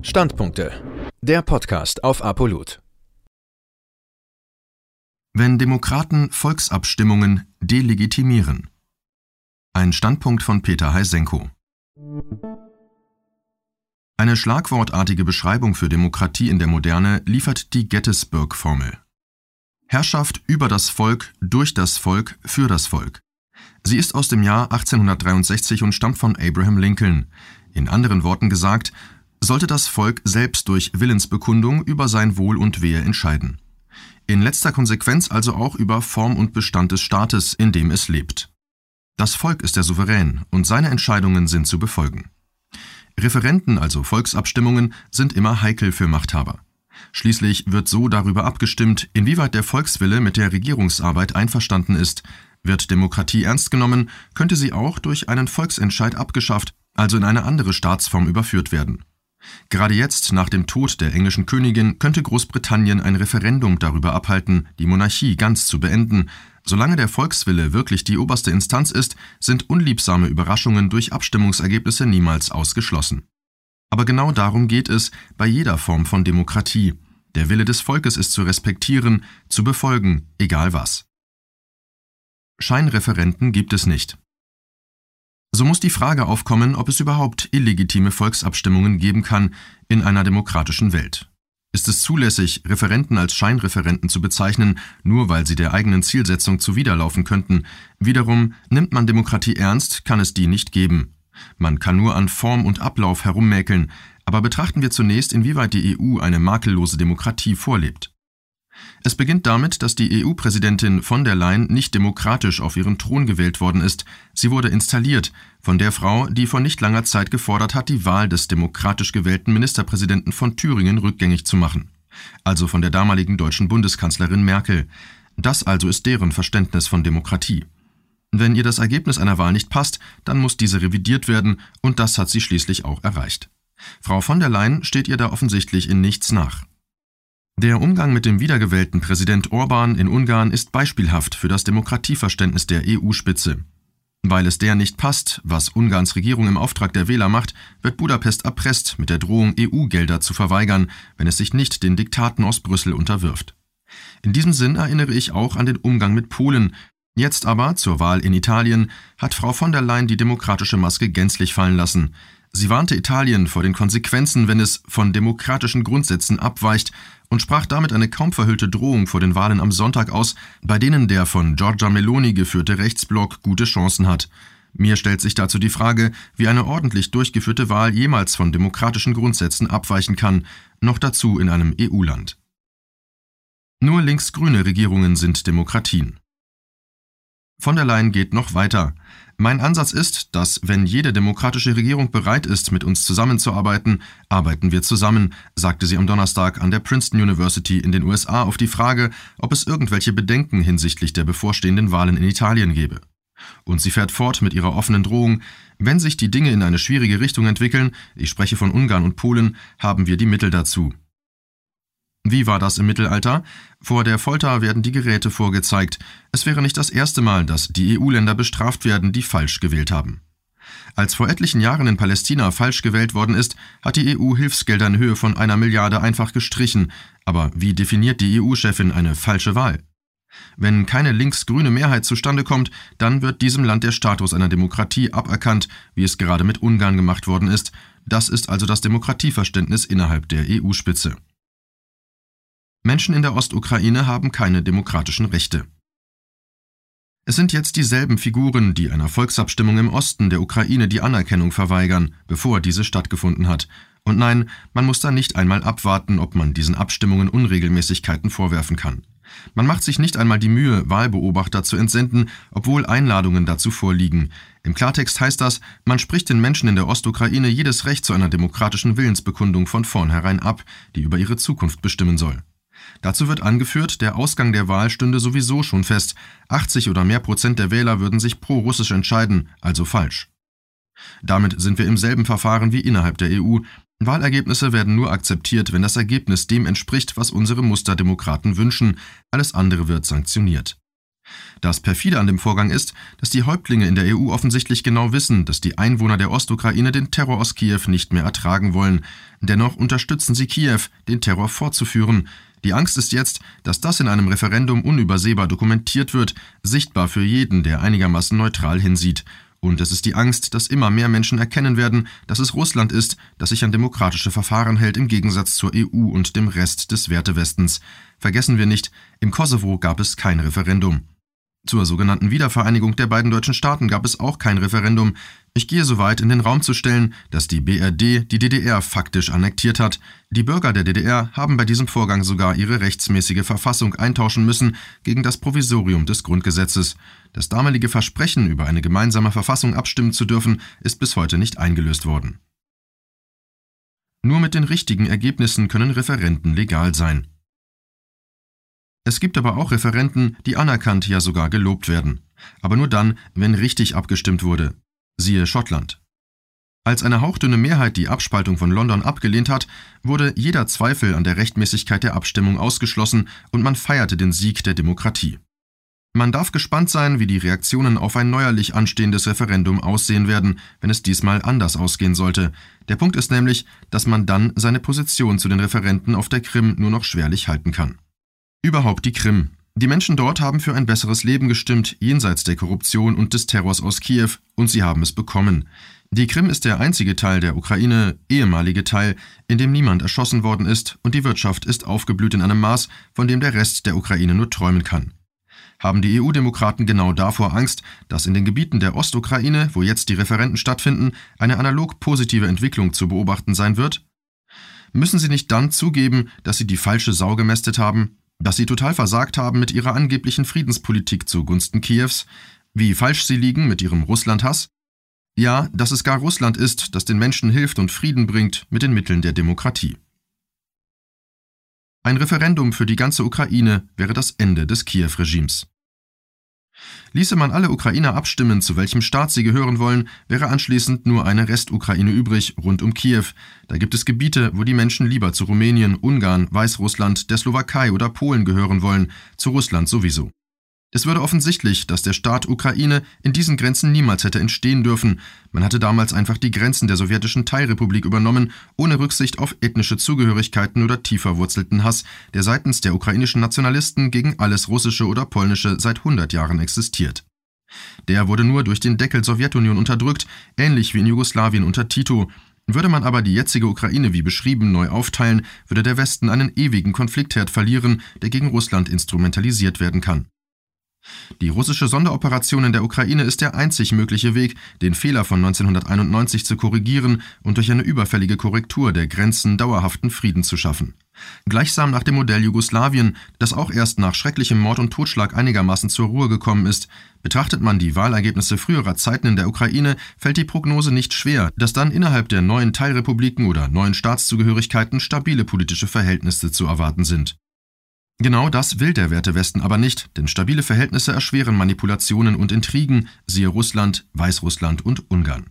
Standpunkte. Der Podcast auf Apolut. Wenn Demokraten Volksabstimmungen delegitimieren. Ein Standpunkt von Peter Heisenko. Eine schlagwortartige Beschreibung für Demokratie in der Moderne liefert die Gettysburg-Formel. Herrschaft über das Volk, durch das Volk, für das Volk. Sie ist aus dem Jahr 1863 und stammt von Abraham Lincoln. In anderen Worten gesagt, sollte das Volk selbst durch Willensbekundung über sein Wohl und Wehe entscheiden. In letzter Konsequenz also auch über Form und Bestand des Staates, in dem es lebt. Das Volk ist der Souverän und seine Entscheidungen sind zu befolgen. Referenden, also Volksabstimmungen, sind immer heikel für Machthaber. Schließlich wird so darüber abgestimmt, inwieweit der Volkswille mit der Regierungsarbeit einverstanden ist. Wird Demokratie ernst genommen, könnte sie auch durch einen Volksentscheid abgeschafft, also in eine andere Staatsform überführt werden. Gerade jetzt, nach dem Tod der englischen Königin, könnte Großbritannien ein Referendum darüber abhalten, die Monarchie ganz zu beenden. Solange der Volkswille wirklich die oberste Instanz ist, sind unliebsame Überraschungen durch Abstimmungsergebnisse niemals ausgeschlossen. Aber genau darum geht es bei jeder Form von Demokratie. Der Wille des Volkes ist zu respektieren, zu befolgen, egal was. Scheinreferenden gibt es nicht. So muss die Frage aufkommen, ob es überhaupt illegitime Volksabstimmungen geben kann in einer demokratischen Welt. Ist es zulässig, Referenden als Scheinreferenden zu bezeichnen, nur weil sie der eigenen Zielsetzung zuwiderlaufen könnten? Wiederum, nimmt man Demokratie ernst, kann es die nicht geben. Man kann nur an Form und Ablauf herummäkeln, aber betrachten wir zunächst, inwieweit die EU eine makellose Demokratie vorlebt. Es beginnt damit, dass die EU-Präsidentin von der Leyen nicht demokratisch auf ihren Thron gewählt worden ist. Sie wurde installiert von der Frau, die vor nicht langer Zeit gefordert hat, die Wahl des demokratisch gewählten Ministerpräsidenten von Thüringen rückgängig zu machen. Also von der damaligen deutschen Bundeskanzlerin Merkel. Das also ist deren Verständnis von Demokratie. Wenn ihr das Ergebnis einer Wahl nicht passt, dann muss diese revidiert werden und das hat sie schließlich auch erreicht. Frau von der Leyen steht ihr da offensichtlich in nichts nach. Der Umgang mit dem wiedergewählten Präsident Orbán in Ungarn ist beispielhaft für das Demokratieverständnis der EU-Spitze. Weil es der nicht passt, was Ungarns Regierung im Auftrag der Wähler macht, wird Budapest erpresst, mit der Drohung, EU-Gelder zu verweigern, wenn es sich nicht den Diktaten aus Brüssel unterwirft. In diesem Sinn erinnere ich auch an den Umgang mit Polen. Jetzt aber, zur Wahl in Italien, hat Frau von der Leyen die demokratische Maske gänzlich fallen lassen. Sie warnte Italien vor den Konsequenzen, wenn es von demokratischen Grundsätzen abweicht und sprach damit eine kaum verhüllte Drohung vor den Wahlen am Sonntag aus, bei denen der von Giorgia Meloni geführte Rechtsblock gute Chancen hat. Mir stellt sich dazu die Frage, wie eine ordentlich durchgeführte Wahl jemals von demokratischen Grundsätzen abweichen kann, noch dazu in einem EU-Land. Nur linksgrüne Regierungen sind Demokratien. Von der Leyen geht noch weiter. Mein Ansatz ist, dass, wenn jede demokratische Regierung bereit ist, mit uns zusammenzuarbeiten, arbeiten wir zusammen, sagte sie am Donnerstag an der Princeton University in den USA auf die Frage, ob es irgendwelche Bedenken hinsichtlich der bevorstehenden Wahlen in Italien gebe. Und sie fährt fort mit ihrer offenen Drohung, wenn sich die Dinge in eine schwierige Richtung entwickeln, ich spreche von Ungarn und Polen, haben wir die Mittel dazu. Wie war das im Mittelalter? Vor der Folter werden die Geräte vorgezeigt. Es wäre nicht das erste Mal, dass die EU-Länder bestraft werden, die falsch gewählt haben. Als vor etlichen Jahren in Palästina falsch gewählt worden ist, hat die EU Hilfsgelder in Höhe von 1 Milliarde einfach gestrichen. Aber wie definiert die EU-Chefin eine falsche Wahl? Wenn keine links-grüne Mehrheit zustande kommt, dann wird diesem Land der Status einer Demokratie aberkannt, wie es gerade mit Ungarn gemacht worden ist. Das ist also das Demokratieverständnis innerhalb der EU-Spitze. Menschen in der Ostukraine haben keine demokratischen Rechte. Es sind jetzt dieselben Figuren, die einer Volksabstimmung im Osten der Ukraine die Anerkennung verweigern, bevor diese stattgefunden hat. Und nein, man muss da nicht einmal abwarten, ob man diesen Abstimmungen Unregelmäßigkeiten vorwerfen kann. Man macht sich nicht einmal die Mühe, Wahlbeobachter zu entsenden, obwohl Einladungen dazu vorliegen. Im Klartext heißt das, man spricht den Menschen in der Ostukraine jedes Recht zu einer demokratischen Willensbekundung von vornherein ab, die über ihre Zukunft bestimmen soll. Dazu wird angeführt, der Ausgang der Wahl stünde sowieso schon fest. 80 oder mehr Prozent der Wähler würden sich pro-russisch entscheiden, also falsch. Damit sind wir im selben Verfahren wie innerhalb der EU. Wahlergebnisse werden nur akzeptiert, wenn das Ergebnis dem entspricht, was unsere Musterdemokraten wünschen. Alles andere wird sanktioniert. Das perfide an dem Vorgang ist, dass die Häuptlinge in der EU offensichtlich genau wissen, dass die Einwohner der Ostukraine den Terror aus Kiew nicht mehr ertragen wollen. Dennoch unterstützen sie Kiew, den Terror fortzuführen. Die Angst ist jetzt, dass das in einem Referendum unübersehbar dokumentiert wird, sichtbar für jeden, der einigermaßen neutral hinsieht. Und es ist die Angst, dass immer mehr Menschen erkennen werden, dass es Russland ist, das sich an demokratische Verfahren hält im Gegensatz zur EU und dem Rest des Wertewestens. Vergessen wir nicht, im Kosovo gab es kein Referendum. Zur sogenannten Wiedervereinigung der beiden deutschen Staaten gab es auch kein Referendum. Ich gehe so weit, in den Raum zu stellen, dass die BRD die DDR faktisch annektiert hat. Die Bürger der DDR haben bei diesem Vorgang sogar ihre rechtsmäßige Verfassung eintauschen müssen gegen das Provisorium des Grundgesetzes. Das damalige Versprechen, über eine gemeinsame Verfassung abstimmen zu dürfen, ist bis heute nicht eingelöst worden. Nur mit den richtigen Ergebnissen können Referenden legal sein. Es gibt aber auch Referenden, die anerkannt, ja sogar gelobt werden. Aber nur dann, wenn richtig abgestimmt wurde. Siehe Schottland. Als eine hauchdünne Mehrheit die Abspaltung von London abgelehnt hat, wurde jeder Zweifel an der Rechtmäßigkeit der Abstimmung ausgeschlossen und man feierte den Sieg der Demokratie. Man darf gespannt sein, wie die Reaktionen auf ein neuerlich anstehendes Referendum aussehen werden, wenn es diesmal anders ausgehen sollte. Der Punkt ist nämlich, dass man dann seine Position zu den Referenden auf der Krim nur noch schwerlich halten kann. Überhaupt die Krim. Die Menschen dort haben für ein besseres Leben gestimmt, jenseits der Korruption und des Terrors aus Kiew, und sie haben es bekommen. Die Krim ist der einzige Teil der Ukraine, ehemalige Teil, in dem niemand erschossen worden ist, und die Wirtschaft ist aufgeblüht in einem Maß, von dem der Rest der Ukraine nur träumen kann. Haben die EU-Demokraten genau davor Angst, dass in den Gebieten der Ostukraine, wo jetzt die Referenden stattfinden, eine analog positive Entwicklung zu beobachten sein wird? Müssen sie nicht dann zugeben, dass sie die falsche Sau gemästet haben? Dass sie total versagt haben mit ihrer angeblichen Friedenspolitik zugunsten Kiews, wie falsch sie liegen mit ihrem Russlandhass? Ja, dass es gar Russland ist, das den Menschen hilft und Frieden bringt mit den Mitteln der Demokratie. Ein Referendum für die ganze Ukraine wäre das Ende des Kiew-Regimes. Ließe man alle Ukrainer abstimmen, zu welchem Staat sie gehören wollen, wäre anschließend nur eine Restukraine übrig, rund um Kiew. Da gibt es Gebiete, wo die Menschen lieber zu Rumänien, Ungarn, Weißrussland, der Slowakei oder Polen gehören wollen, zu Russland sowieso. Es würde offensichtlich, dass der Staat Ukraine in diesen Grenzen niemals hätte entstehen dürfen. Man hatte damals einfach die Grenzen der sowjetischen Teilrepublik übernommen, ohne Rücksicht auf ethnische Zugehörigkeiten oder tief verwurzelten Hass, der seitens der ukrainischen Nationalisten gegen alles Russische oder Polnische seit 100 Jahren existiert. Der wurde nur durch den Deckel Sowjetunion unterdrückt, ähnlich wie in Jugoslawien unter Tito. Würde man aber die jetzige Ukraine wie beschrieben neu aufteilen, würde der Westen einen ewigen Konfliktherd verlieren, der gegen Russland instrumentalisiert werden kann. Die russische Sonderoperation in der Ukraine ist der einzig mögliche Weg, den Fehler von 1991 zu korrigieren und durch eine überfällige Korrektur der Grenzen dauerhaften Frieden zu schaffen. Gleichsam nach dem Modell Jugoslawien, das auch erst nach schrecklichem Mord und Totschlag einigermaßen zur Ruhe gekommen ist. Betrachtet man die Wahlergebnisse früherer Zeiten in der Ukraine, fällt die Prognose nicht schwer, dass dann innerhalb der neuen Teilrepubliken oder neuen Staatszugehörigkeiten stabile politische Verhältnisse zu erwarten sind. Genau das will der Wertewesten aber nicht, denn stabile Verhältnisse erschweren Manipulationen und Intrigen, siehe Russland, Weißrussland und Ungarn.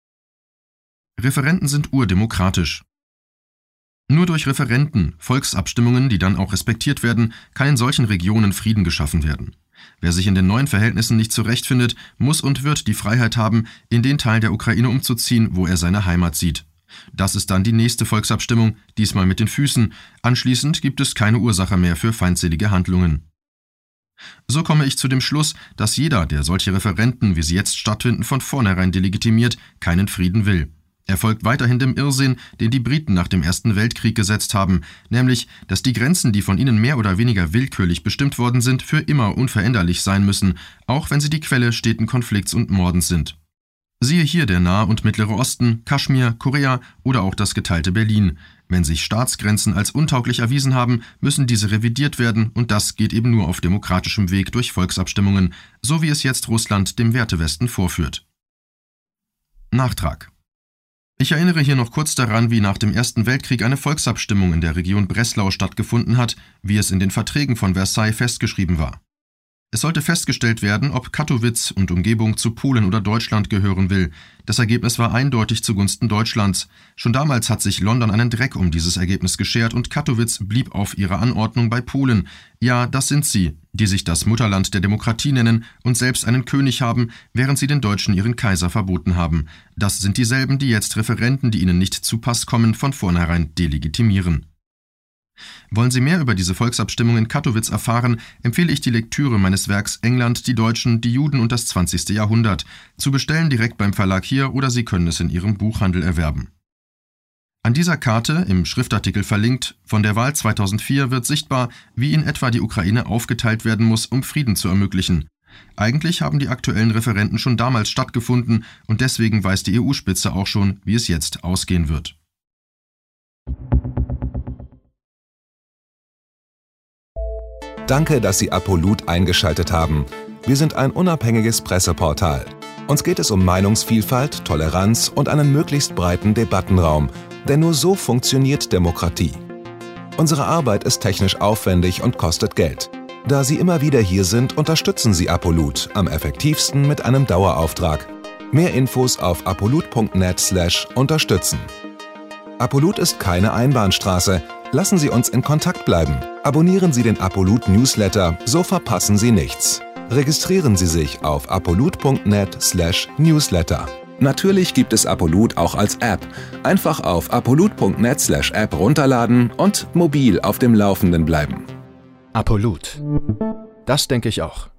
Referenden sind urdemokratisch. Nur durch Referenden, Volksabstimmungen, die dann auch respektiert werden, kann in solchen Regionen Frieden geschaffen werden. Wer sich in den neuen Verhältnissen nicht zurechtfindet, muss und wird die Freiheit haben, in den Teil der Ukraine umzuziehen, wo er seine Heimat sieht. Das ist dann die nächste Volksabstimmung, diesmal mit den Füßen. Anschließend gibt es keine Ursache mehr für feindselige Handlungen. So komme ich zu dem Schluss, dass jeder, der solche Referenden, wie sie jetzt stattfinden, von vornherein delegitimiert, keinen Frieden will. Er folgt weiterhin dem Irrsinn, den die Briten nach dem Ersten Weltkrieg gesetzt haben, nämlich, dass die Grenzen, die von ihnen mehr oder weniger willkürlich bestimmt worden sind, für immer unveränderlich sein müssen, auch wenn sie die Quelle steten Konflikts und Mordens sind. Siehe hier der Nahe und Mittlere Osten, Kaschmir, Korea oder auch das geteilte Berlin. Wenn sich Staatsgrenzen als untauglich erwiesen haben, müssen diese revidiert werden und das geht eben nur auf demokratischem Weg durch Volksabstimmungen, so wie es jetzt Russland dem Wertewesten vorführt. Nachtrag. Ich erinnere hier noch kurz daran, wie nach dem Ersten Weltkrieg eine Volksabstimmung in der Region Breslau stattgefunden hat, wie es in den Verträgen von Versailles festgeschrieben war. Es sollte festgestellt werden, ob Kattowitz und Umgebung zu Polen oder Deutschland gehören will. Das Ergebnis war eindeutig zugunsten Deutschlands. Schon damals hat sich London einen Dreck um dieses Ergebnis geschert und Kattowitz blieb auf ihrer Anordnung bei Polen. Ja, das sind sie, die sich das Mutterland der Demokratie nennen und selbst einen König haben, während sie den Deutschen ihren Kaiser verboten haben. Das sind dieselben, die jetzt Referenden, die ihnen nicht zu Pass kommen, von vornherein delegitimieren. Wollen Sie mehr über diese Volksabstimmung in Kattowitz erfahren, empfehle ich die Lektüre meines Werks England, die Deutschen, die Juden und das 20. Jahrhundert. Zu bestellen direkt beim Verlag hier oder Sie können es in Ihrem Buchhandel erwerben. An dieser Karte, im Schriftartikel verlinkt, von der Wahl 2004 wird sichtbar, wie in etwa die Ukraine aufgeteilt werden muss, um Frieden zu ermöglichen. Eigentlich haben die aktuellen Referenden schon damals stattgefunden und deswegen weiß die EU-Spitze auch schon, wie es jetzt ausgehen wird. Danke, dass Sie Apolut eingeschaltet haben. Wir sind ein unabhängiges Presseportal. Uns geht es um Meinungsvielfalt, Toleranz und einen möglichst breiten Debattenraum, denn nur so funktioniert Demokratie. Unsere Arbeit ist technisch aufwendig und kostet Geld. Da Sie immer wieder hier sind, unterstützen Sie Apolut am effektivsten mit einem Dauerauftrag. Mehr Infos auf apolut.net/unterstützen. Apolut ist keine Einbahnstraße. Lassen Sie uns in Kontakt bleiben. Abonnieren Sie den Apolut Newsletter, so verpassen Sie nichts. Registrieren Sie sich auf apolut.net/newsletter. Natürlich gibt es Apolut auch als App. Einfach auf apolut.net/app runterladen und mobil auf dem Laufenden bleiben. Apolut. Das denke ich auch.